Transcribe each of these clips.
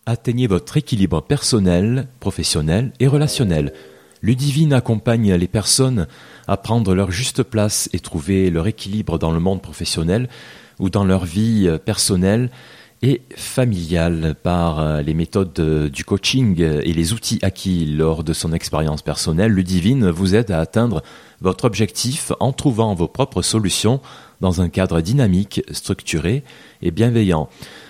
atteignez votre équilibre personnel, professionnel et relationnel. Ludivine accompagne les personnes à prendre leur juste place et trouver leur équilibre dans le monde professionnel ou dans leur vie personnelle et familiale par les méthodes du coaching et les outils acquis lors de son expérience personnelle. Ludivine vous aide à atteindre votre objectif en trouvant vos propres solutions dans un cadre dynamique, structuré et bienveillant.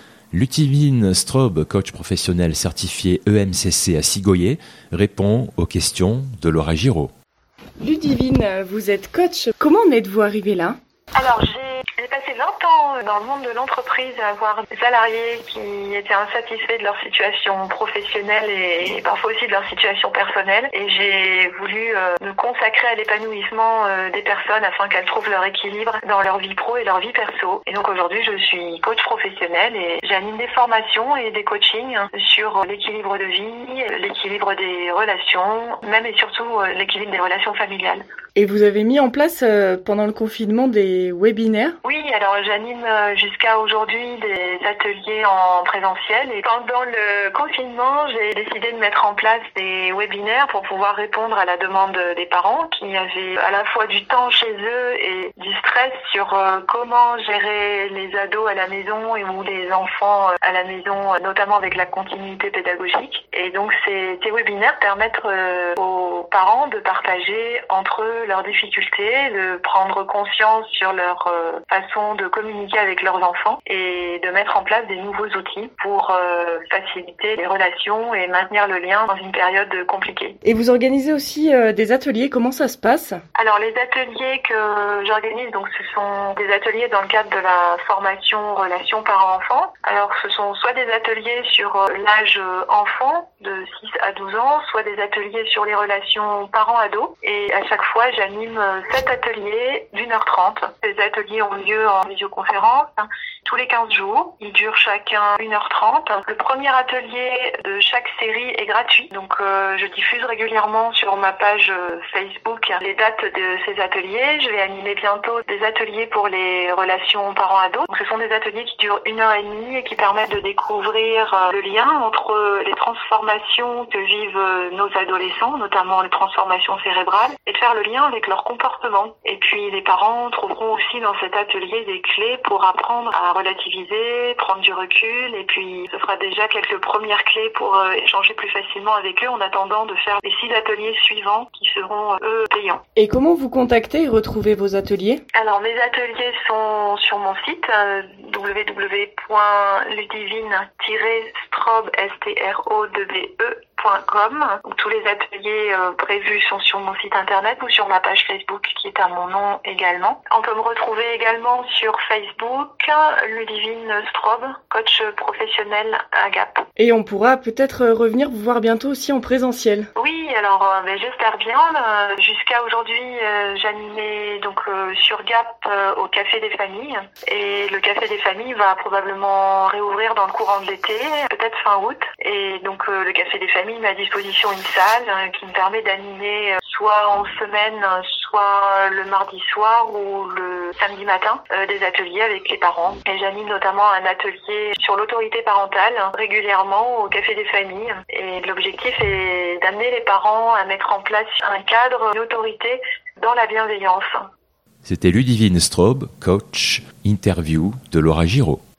Ludivine Straub, coach professionnel certifié EMCC à Sigoyer, répond aux questions de Laura Giraud. Ludivine, vous êtes coach. Comment en êtes-vous arrivée là ? Alors, j'ai passé 20 ans dans le monde de l'entreprise à avoir des salariés qui étaient insatisfaits de leur situation professionnelle et parfois aussi de leur situation personnelle. Et j'ai voulu me consacrer à l'épanouissement des personnes afin qu'elles trouvent leur équilibre dans leur vie pro et leur vie perso. Et donc aujourd'hui, je suis coach professionnel et j'anime des formations et des coachings sur l'équilibre de vie, l'équilibre des relations, même et surtout l'équilibre des relations familiales. Et vous avez mis en place pendant le confinement des webinaires ? Oui, alors j'anime jusqu'à aujourd'hui des ateliers en présentiel et pendant le confinement, j'ai décidé de mettre en place des webinaires pour pouvoir répondre à la demande des parents qui avaient à la fois du temps chez eux et du stress sur comment gérer les ados à la maison ou les enfants à la maison, notamment avec la continuité pédagogique. Et donc ces webinaires permettent aux parents de partager entre eux leurs difficultés, de prendre conscience sur leur façon de communiquer avec leurs enfants et de mettre en place des nouveaux outils pour faciliter les relations et maintenir le lien dans une période compliquée. Et vous organisez aussi des ateliers, comment ça se passe ? Alors les ateliers que j'organise, donc ce sont des ateliers dans le cadre de la formation relations parents-enfants. Alors ce sont soit des ateliers sur l'âge enfant de 6 à 12 ans, soit des ateliers sur les relations parents-ados. Et à chaque fois, j'anime 7 ateliers d'1h30. Ces ateliers ont lieu en visioconférence tous les 15 jours. Ils durent chacun 1h30. Le premier atelier de chaque série est gratuit. Donc je diffuse régulièrement sur ma page Facebook les dates de ces ateliers. Je vais animer bientôt des ateliers pour les relations parents-ados. Donc ce sont des ateliers qui durent 1h30 et qui permettent de découvrir le lien entre les transformations que vivent nos adolescents, notamment les transformations cérébrales, et de faire le lien avec leur comportement. Et puis les parents trouveront aussi dans cet atelier des clés pour apprendre à relativiser, prendre du recul, et puis ce sera déjà quelques premières clés pour échanger plus facilement avec eux en attendant de faire les 6 ateliers suivants qui seront eux payants. Et comment vous contactez et retrouvez vos ateliers ? Alors mes ateliers sont sur mon site www.ludivine-straub.com. Tous les ateliers prévus sont sur mon site internet ou sur ma page Facebook qui est à mon nom également. On peut me retrouver également sur Facebook, Ludivine Straub, coach professionnel à Gap. Et on pourra peut-être revenir vous voir bientôt aussi en présentiel. Oui, alors j'espère bien. Jusqu'à aujourd'hui, j'animais donc sur Gap au Café des Familles. Et le Café des Familles va probablement réouvrir dans le courant de l'été, peut-être fin août. Et donc le Café des Familles met à disposition une salle qui me permet d'animer soit en semaine, soit le mardi soir ou le samedi matin, des ateliers avec les parents. Et j'anime notamment un atelier sur l'autorité parentale régulièrement au Café des Familles. Et l'objectif est d'amener les parents à mettre en place un cadre, une autorité dans la bienveillance. C'était Ludivine Straub, coach, interview de Laura Giraud.